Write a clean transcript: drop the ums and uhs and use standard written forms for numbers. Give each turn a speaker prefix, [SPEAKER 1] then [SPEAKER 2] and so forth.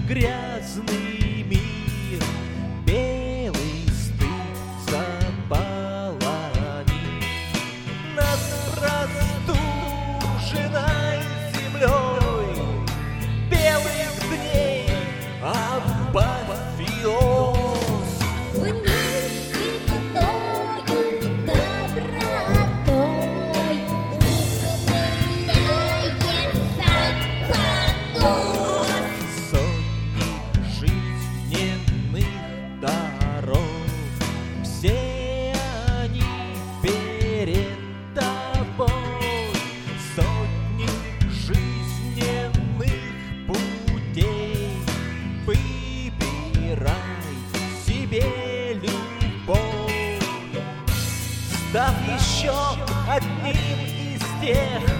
[SPEAKER 1] грязный мир, белый стыд заполонит над простуженной землей белых дней. Обавь Иос,
[SPEAKER 2] Вместе тобою добротой ухмыляется понос.
[SPEAKER 1] сотни жизненных даров, все они перед тобой. Сотни жизненных путей, выбирай себе любовь, став еще одним из тех,